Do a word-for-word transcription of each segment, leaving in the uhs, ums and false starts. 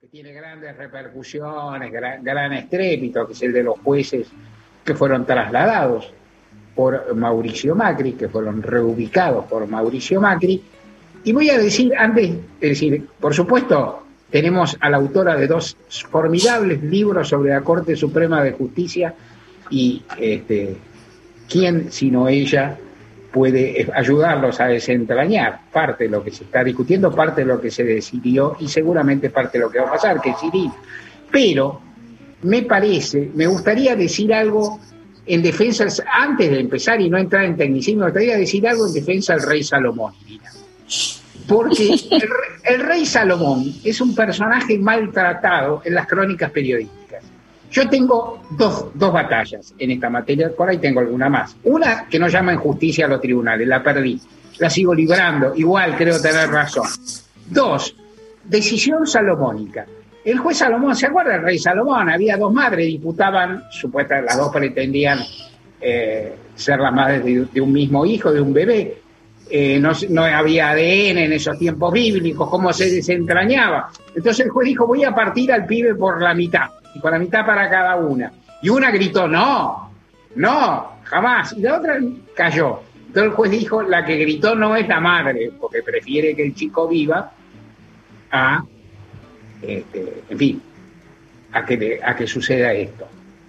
que tiene grandes repercusiones, gran, gran estrépito, que es el de los jueces que fueron trasladados por Mauricio Macri, que fueron reubicados por Mauricio Macri. Y voy a decir, antes, es decir, por supuesto, tenemos a la autora de dos formidables libros sobre la Corte Suprema de Justicia y este, quién, sino ella, puede ayudarlos a desentrañar parte de lo que se está discutiendo, parte de lo que se decidió y seguramente parte de lo que va a pasar, que es ir. Pero me parece, me gustaría decir algo en defensa, antes de empezar y no entrar en tecnicismo, me gustaría decir algo en defensa del rey Salomón. Mira. Porque el, el rey Salomón es un personaje maltratado en las crónicas periodísticas. Yo tengo dos, dos batallas en esta materia, por ahí tengo alguna más. Una que no llama en justicia a los tribunales, la perdí, la sigo librando, igual creo tener razón. Dos, decisión salomónica. El juez Salomón, ¿se acuerda del rey Salomón? Había dos madres, disputaban, supuestamente las dos pretendían eh, ser las madres de, de un mismo hijo, de un bebé. Eh, no, no había A D N en esos tiempos bíblicos, cómo se desentrañaba. Entonces el juez dijo, voy a partir al pibe por la mitad, y por la mitad para cada una. Y una gritó, no, no, jamás. Y la otra cayó. Entonces el juez dijo, la que gritó no es la madre, porque prefiere que el chico viva a, este, en fin, a que, le, a que suceda esto.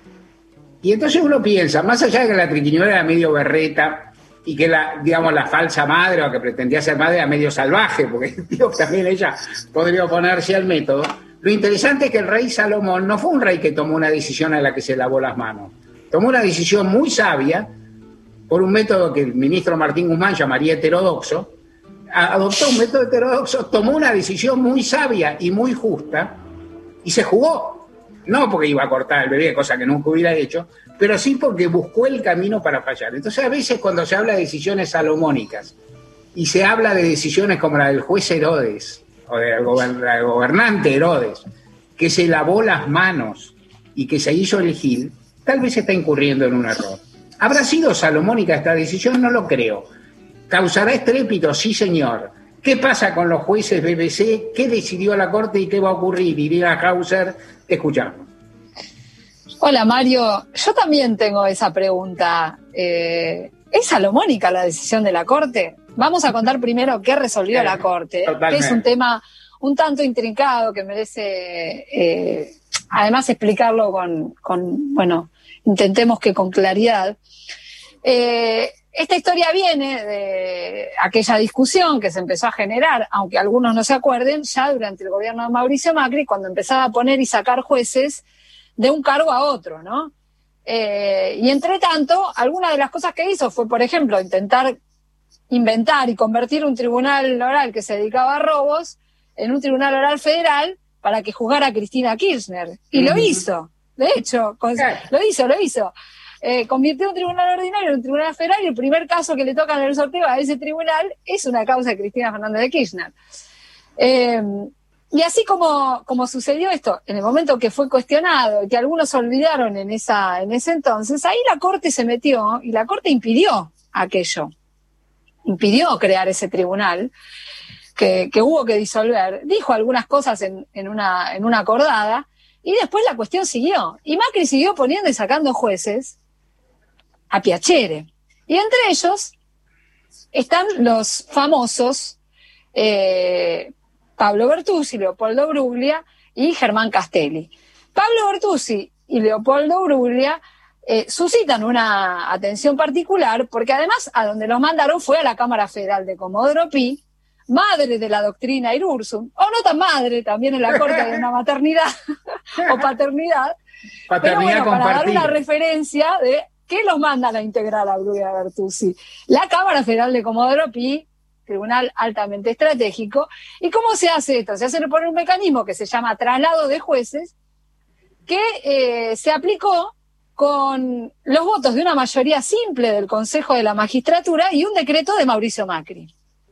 Y entonces uno piensa, más allá de que la triquiñuela era medio berreta, y que la, digamos, la falsa madre o que pretendía ser madre era medio salvaje, porque digo, también ella podría oponerse al método. Lo interesante es que el rey Salomón no fue un rey que tomó una decisión a la que se lavó las manos. Tomó una decisión muy sabia por un método que el ministro Martín Guzmán llamaría heterodoxo. Adoptó un método heterodoxo, tomó una decisión muy sabia y muy justa y se jugó. No porque iba a cortar el bebé, cosa que nunca hubiera hecho, pero sí porque buscó el camino para fallar. Entonces, a veces cuando se habla de decisiones salomónicas y se habla de decisiones como la del juez Herodes o del gobernante Herodes, que se lavó las manos y que se hizo el gil, tal vez está incurriendo en un error. ¿Habrá sido salomónica esta decisión? No lo creo. ¿Causará estrépito? Sí, señor. ¿Qué pasa con los jueces B B C? ¿Qué decidió la Corte y qué va a ocurrir? Irina Hauser, te escuchamos. Hola Mario, yo también tengo esa pregunta. Eh, ¿Es salomónica la decisión de la Corte? Vamos a contar primero qué resolvió la Corte, que es un tema un tanto intrincado que merece eh, además explicarlo con, con, bueno, intentemos que con claridad. Eh, esta historia viene de aquella discusión que se empezó a generar, aunque algunos no se acuerden, ya durante el gobierno de Mauricio Macri, cuando empezaba a poner y sacar jueces de un cargo a otro, ¿no? Eh, y entre tanto, alguna de las cosas que hizo fue, por ejemplo, intentar inventar y convertir un tribunal oral que se dedicaba a robos en un tribunal oral federal para que juzgara a Cristina Kirchner. Y uh-huh. lo hizo, de hecho, con, lo hizo, lo hizo. Eh, convirtió un tribunal ordinario en un tribunal federal y el primer caso que le toca en el sorteo a ese tribunal es una causa de Cristina Fernández de Kirchner. Eh, y así como, como sucedió esto, en el momento que fue cuestionado y que algunos olvidaron en, esa, en ese entonces, ahí la Corte se metió y la Corte impidió aquello. Impidió crear ese tribunal que, que hubo que disolver. Dijo algunas cosas en, en, una, en una acordada y después la cuestión siguió. Y Macri siguió poniendo y sacando jueces a piacere. Y entre ellos están los famosos eh, Pablo Bertuzzi, Leopoldo Bruglia y Germán Castelli. Pablo Bertuzzi y Leopoldo Bruglia eh, suscitan una atención particular porque además a donde los mandaron fue a la Cámara Federal de Comodoro Pi, madre de la doctrina Irursum, o no tan madre, también en la corte de una maternidad o paternidad, paternidad pero bueno, compartida. Para dar una referencia de qué los mandan a integrar a Bruglia Bertuzzi. La Cámara Federal de Comodoro Pi, tribunal altamente estratégico. ¿Y cómo se hace esto? Se hace por un mecanismo que se llama traslado de jueces, que eh, se aplicó con los votos de una mayoría simple del Consejo de la Magistratura y un decreto de Mauricio Macri.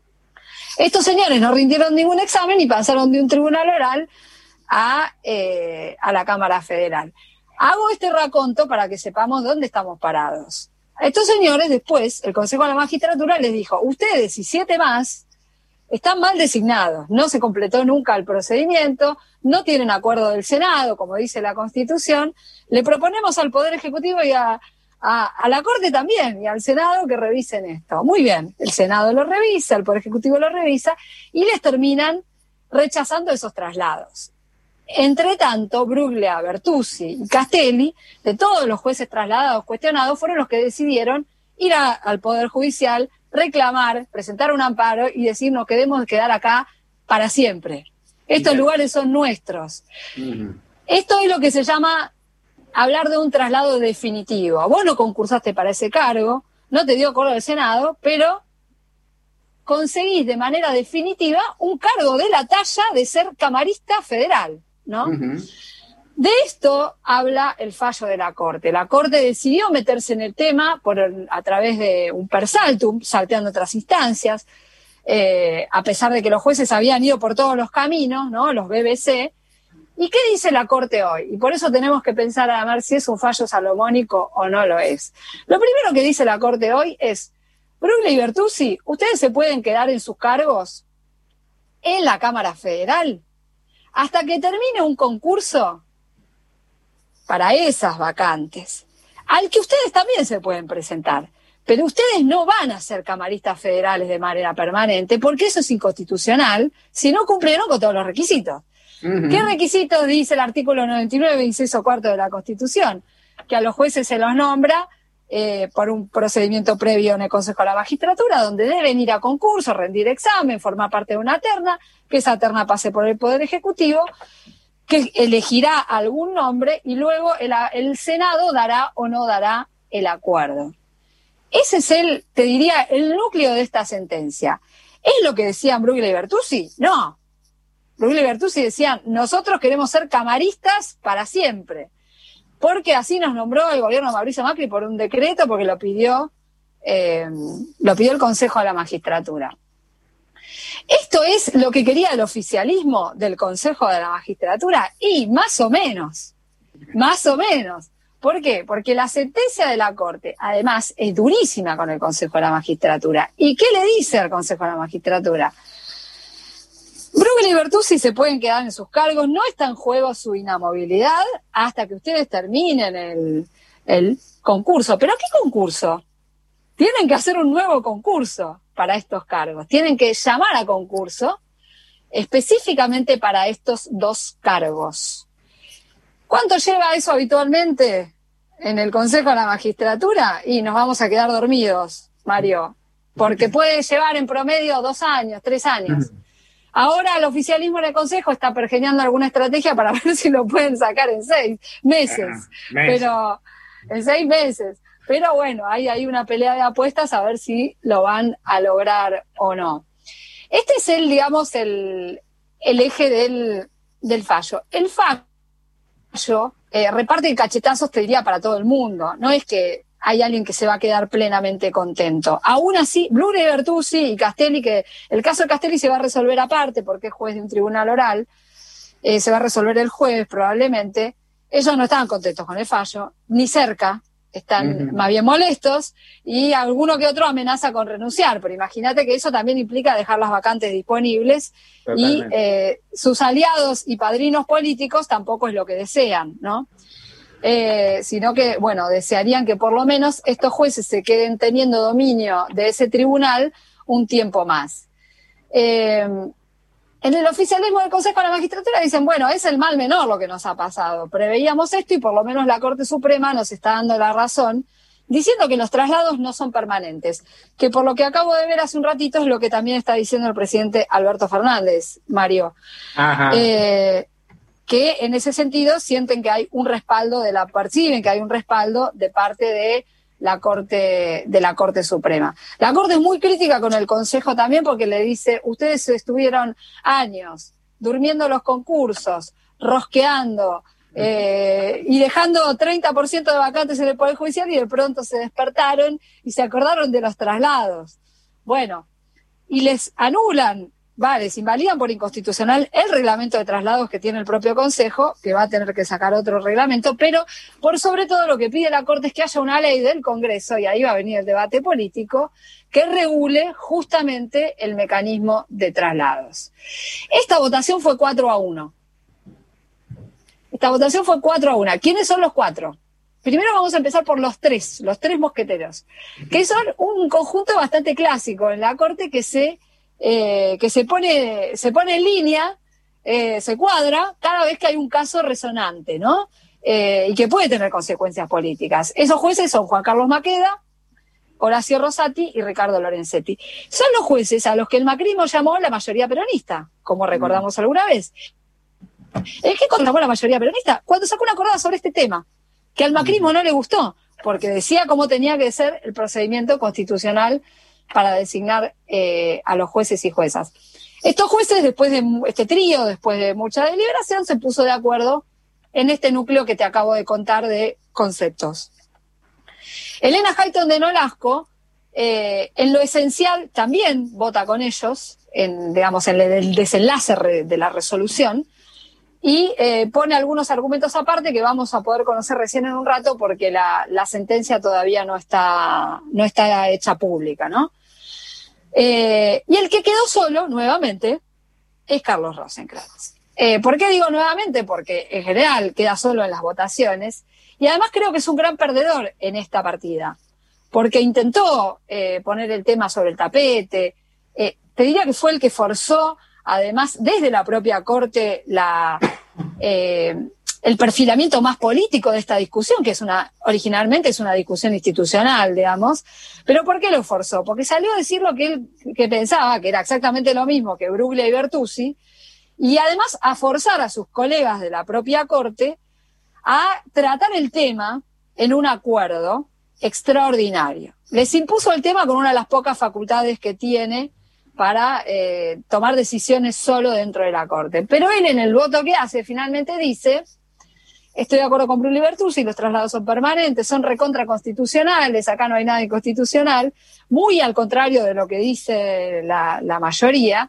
Estos señores no rindieron ningún examen y pasaron de un tribunal oral a, eh, a la Cámara Federal. Hago este raconto para que sepamos dónde estamos parados. A estos señores después, el Consejo de la Magistratura les dijo, ustedes y siete más, están mal designados, no se completó nunca el procedimiento, no tienen acuerdo del Senado, como dice la Constitución. Le proponemos al Poder Ejecutivo y a, a, a la Corte también, y al Senado que revisen esto. Muy bien, el Senado lo revisa, el Poder Ejecutivo lo revisa, y les terminan rechazando esos traslados. Entre tanto, Bruglia, Bertuzzi y Castelli, de todos los jueces trasladados, cuestionados, fueron los que decidieron ir a, al Poder Judicial, reclamar, presentar un amparo y decir nos queremos quedar acá para siempre. Estos Bien. lugares son nuestros. Uh-huh. Esto es lo que se llama hablar de un traslado definitivo. Vos no concursaste para ese cargo, no te dio acuerdo del Senado, pero conseguís de manera definitiva un cargo de la talla de ser camarista federal, ¿no? Uh-huh. De esto habla el fallo de la Corte. La Corte decidió meterse en el tema por, a través de un persaltum, salteando otras instancias, eh, a pesar de que los jueces habían ido por todos los caminos, ¿no? Los B B C. ¿Y qué dice la Corte hoy? Y por eso tenemos que pensar a ver si es un fallo salomónico o no lo es. Lo primero que dice la Corte hoy es: Bruglia y Bertuzzi, ustedes se pueden quedar en sus cargos en la Cámara Federal hasta que termine un concurso para esas vacantes, al que ustedes también se pueden presentar, pero ustedes no van a ser camaristas federales de manera permanente, porque eso es inconstitucional si no cumplieron con todos los requisitos. Uh-huh. ¿Qué requisitos dice el artículo noventa y nueve, inciso cuarto de la Constitución? Que a los jueces se los nombra eh, por un procedimiento previo en el Consejo de la Magistratura, donde deben ir a concurso, rendir examen, formar parte de una terna, que esa terna pase por el Poder Ejecutivo, que elegirá algún nombre y luego el, el Senado dará o no dará el acuerdo. Ese es el, te diría, el núcleo de esta sentencia. ¿Es lo que decían Bruglia y Bertuzzi? No. Bruglia y Bertuzzi decían, nosotros queremos ser camaristas para siempre, porque así nos nombró el gobierno de Mauricio Macri por un decreto, porque lo pidió, eh, lo pidió el Consejo de la Magistratura. ¿Esto es lo que quería el oficialismo del Consejo de la Magistratura? Y más o menos, más o menos. ¿Por qué? Porque la sentencia de la Corte, además, es durísima con el Consejo de la Magistratura. ¿Y qué le dice al Consejo de la Magistratura? Bruglia y Bertuzzi se pueden quedar en sus cargos, no está en juego su inamovilidad hasta que ustedes terminen el, el concurso. ¿Pero qué concurso? Tienen que hacer un nuevo concurso para estos cargos. Tienen que llamar a concurso específicamente para estos dos cargos. ¿Cuánto lleva eso habitualmente en el Consejo de la Magistratura? Y nos vamos a quedar dormidos, Mario, porque puede llevar en promedio dos años, tres años. Ahora el oficialismo en el Consejo está pergeñando alguna estrategia para ver si lo pueden sacar en seis meses. Ah, meses. Pero en seis meses. Pero bueno, hay, hay una pelea de apuestas a ver si lo van a lograr o no. Este es el, digamos, el, el eje del, del fallo. El fallo eh, reparte cachetazos, te diría, para todo el mundo. No es que hay alguien que se va a quedar plenamente contento. Aún así, Bruglia y Bertuzzi y Castelli, que el caso de Castelli se va a resolver aparte porque es juez de un tribunal oral, eh, se va a resolver el jueves probablemente. Ellos no estaban contentos con el fallo, ni cerca. Están uh-huh. más bien molestos, y alguno que otro amenaza con renunciar, pero imagínate que eso también implica dejar las vacantes disponibles. Totalmente. Y eh, sus aliados y padrinos políticos tampoco es lo que desean, ¿no? Eh, sino que, bueno, desearían que por lo menos estos jueces se queden teniendo dominio de ese tribunal un tiempo más. Eh, En el oficialismo del Consejo de la Magistratura dicen, bueno, es el mal menor lo que nos ha pasado. Preveíamos esto y por lo menos la Corte Suprema nos está dando la razón, diciendo que los traslados no son permanentes. Que por lo que acabo de ver hace un ratito es lo que también está diciendo el presidente Alberto Fernández, Mario. Ajá. Eh, que en ese sentido sienten que hay un respaldo de la, perciben que hay un respaldo de parte de la Corte, de la Corte Suprema. La Corte es muy crítica con el Consejo también porque le dice, ustedes estuvieron años durmiendo los concursos, rosqueando eh, y dejando treinta por ciento de vacantes en el Poder Judicial, y de pronto se despertaron y se acordaron de los traslados. Bueno, y les anulan vale, se invalidan por inconstitucional el reglamento de traslados que tiene el propio Consejo, que va a tener que sacar otro reglamento, pero por sobre todo lo que pide la Corte es que haya una ley del Congreso, y ahí va a venir el debate político, que regule justamente el mecanismo de traslados. Esta votación fue cuatro a uno. Esta votación fue cuatro a uno. ¿Quiénes son los cuatro? Primero vamos a empezar por los tres, los tres mosqueteros, que son un conjunto bastante clásico en la Corte que se, eh, que se pone, se pone en línea, eh, se cuadra cada vez que hay un caso resonante, ¿no? Eh, y que puede tener consecuencias políticas. Esos jueces son Juan Carlos Maqueda, Horacio Rosati y Ricardo Lorenzetti. Son los jueces a los que el macrismo llamó la mayoría peronista, como recordamos alguna vez. ¿En qué contra la mayoría peronista? Cuando sacó una acordada sobre este tema, que al macrismo no le gustó, porque decía cómo tenía que ser el procedimiento constitucional para designar eh, a los jueces y juezas. Estos jueces, después de este trío, después de mucha deliberación, se puso de acuerdo en este núcleo que te acabo de contar de conceptos. Elena Hayton de Nolasco, eh, en lo esencial, también vota con ellos, en, digamos, en el desenlace re, de la resolución, y eh, pone algunos argumentos aparte que vamos a poder conocer recién en un rato porque la, la sentencia todavía no está, no está hecha pública, ¿no? Eh, y el que quedó solo, nuevamente, es Carlos Rosenkrantz. Eh, ¿Por qué digo nuevamente? Porque en general queda solo en las votaciones y además creo que es un gran perdedor en esta partida, porque intentó eh, poner el tema sobre el tapete, eh, te diría que fue el que forzó además, desde la propia Corte, la, eh, el perfilamiento más político de esta discusión, que es una, originalmente es una discusión institucional, digamos. ¿Pero por qué lo forzó? Porque salió a decir lo que él que pensaba, que era exactamente lo mismo que Bruglia y Bertuzzi, y además a forzar a sus colegas de la propia Corte a tratar el tema en un acuerdo extraordinario. Les impuso el tema con una de las pocas facultades que tiene para eh, tomar decisiones solo dentro de la Corte. Pero él en el voto que hace finalmente dice, estoy de acuerdo con Bruglia y Bertuzzi, los traslados son permanentes, son recontraconstitucionales, acá no hay nada inconstitucional, muy al contrario de lo que dice la, la mayoría.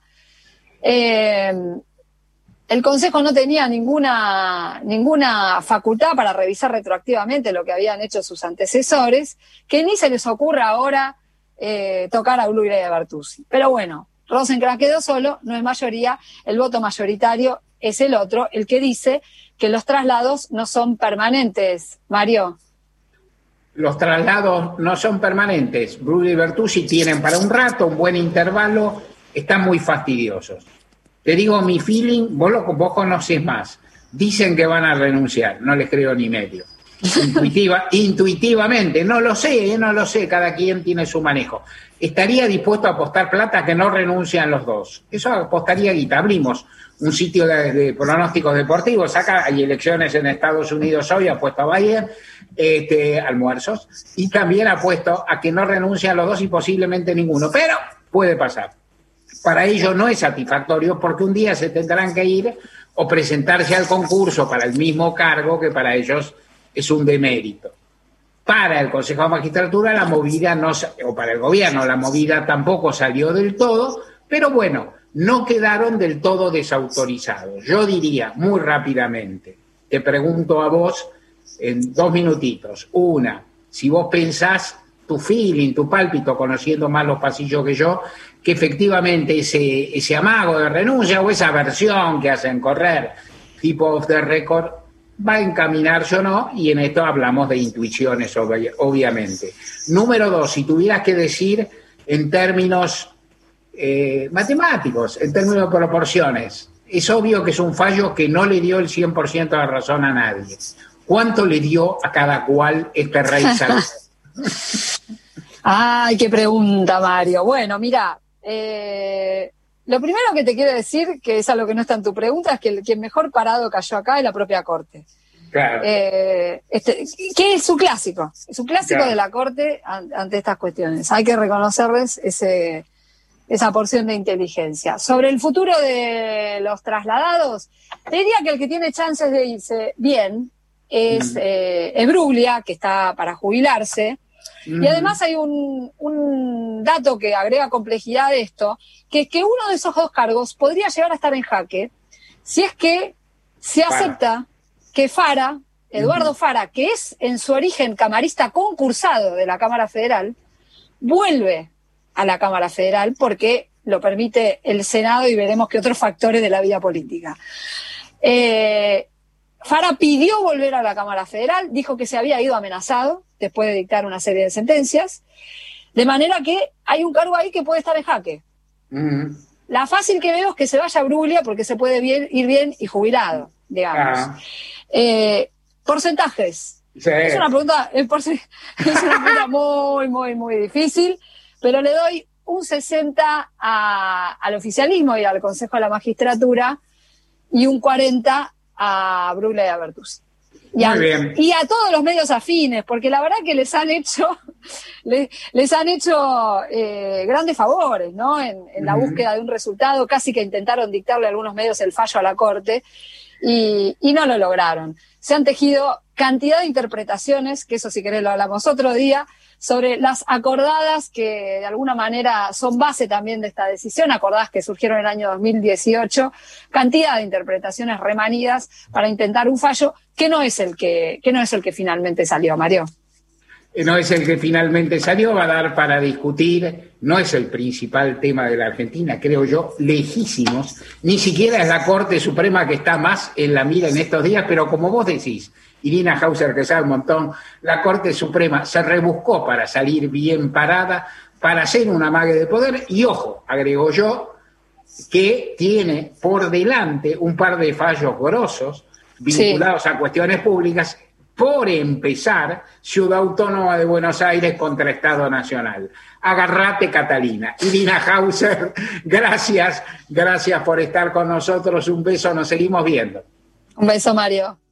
Eh, el Consejo no tenía ninguna, ninguna facultad para revisar retroactivamente lo que habían hecho sus antecesores, que ni se les ocurra ahora Eh, tocar a Bruglia y a Bertuzzi. Pero bueno, Rosenkrantz quedó solo, no es mayoría, el voto mayoritario es el otro, el que dice que los traslados no son permanentes. Mario. Los traslados no son permanentes. Bruglia y Bertuzzi tienen para un rato, un buen intervalo, están muy fastidiosos. Te digo mi feeling, vos, lo, vos conocés más. Dicen que van a renunciar, no les creo ni medio. Intuitiva, intuitivamente, no lo sé, no lo sé, cada quien tiene su manejo. Estaría dispuesto a apostar plata a que no renuncian los dos. Eso apostaría guita. Abrimos un sitio de, de pronósticos deportivos. Acá hay elecciones en Estados Unidos hoy, apuesto a Biden, este, almuerzos, y también apuesto a que no renuncian los dos y posiblemente ninguno. Pero puede pasar. Para ellos no es satisfactorio porque un día se tendrán que ir o presentarse al concurso para el mismo cargo que para ellos es un demérito. Para el Consejo de Magistratura la movida no, o para el gobierno la movida tampoco salió del todo, pero bueno, no quedaron del todo desautorizados. Yo diría muy rápidamente, te pregunto a vos en dos minutitos. Una, si vos pensás, tu feeling, tu pálpito, conociendo más los pasillos que yo, que efectivamente ese, ese amago de renuncia o esa versión que hacen correr, tipo off the record, va a encaminarse o no, y en esto hablamos de intuiciones, obviamente. Número dos, si tuvieras que decir en términos eh, matemáticos, en términos de proporciones, es obvio que es un fallo que no le dio el cien por ciento de razón a nadie. ¿Cuánto le dio a cada cual este rey salvaje? Ay, qué pregunta, Mario. Bueno, mira, eh, lo primero que te quiero decir, que es algo que no está en tu pregunta, es que el quien mejor parado cayó acá es la propia Corte. Claro. Eh, este, que es su clásico, es un clásico claro. de la Corte ante estas cuestiones. Hay que reconocerles ese, esa porción de inteligencia. Sobre el futuro de los trasladados, te diría que el que tiene chances de irse bien es, mm. eh, es Bruglia, que está para jubilarse. Mm. Y además hay un, un dato que agrega complejidad a esto, que es que uno de esos dos cargos podría llegar a estar en jaque si es que se acepta que Fara, Eduardo uh-huh. Fara, que es en su origen camarista concursado de la Cámara Federal, vuelve a la Cámara Federal porque lo permite el Senado y veremos qué otros factores de la vida política. Eh, Fara pidió volver a la Cámara Federal, dijo que se había ido amenazado después de dictar una serie de sentencias, de manera que hay un cargo ahí que puede estar en jaque. Uh-huh. La fácil que veo es que se vaya a Bruglia porque se puede bien, ir bien y jubilado, digamos. Uh-huh. Eh, porcentajes. Sí. Es una pregunta, es, por, es una pregunta muy, muy, muy difícil, pero le doy un sesenta a, al oficialismo y al Consejo de la Magistratura y un cuarenta a Bruglia y a Bertuzzi. Y a, y a todos los medios afines, porque la verdad que les han hecho les, les han hecho eh, grandes favores, ¿no? En, en la uh-huh. búsqueda de un resultado, casi que intentaron dictarle a algunos medios el fallo a la Corte y, y no lo lograron. Se han tejido cantidad de interpretaciones, que eso si querés lo hablamos otro día, sobre las acordadas que de alguna manera son base también de esta decisión, acordadas que surgieron en el año dos mil dieciocho, cantidad de interpretaciones remanidas para intentar un fallo que no es el que, que no es el que finalmente salió, Mario. No es el que finalmente salió, va a dar para discutir, no es el principal tema de la Argentina, creo yo, lejísimos, ni siquiera es la Corte Suprema que está más en la mira en estos días, pero como vos decís, Irina Hauser, que sabe un montón, la Corte Suprema se rebuscó para salir bien parada, para hacer un amague de poder, y ojo, agrego yo, que tiene por delante un par de fallos grosos vinculados sí. a cuestiones públicas. Por empezar, Ciudad Autónoma de Buenos Aires contra Estado Nacional. Agarrate, Catalina. Irina Hauser, gracias, gracias por estar con nosotros. Un beso, nos seguimos viendo. Un beso, Mario.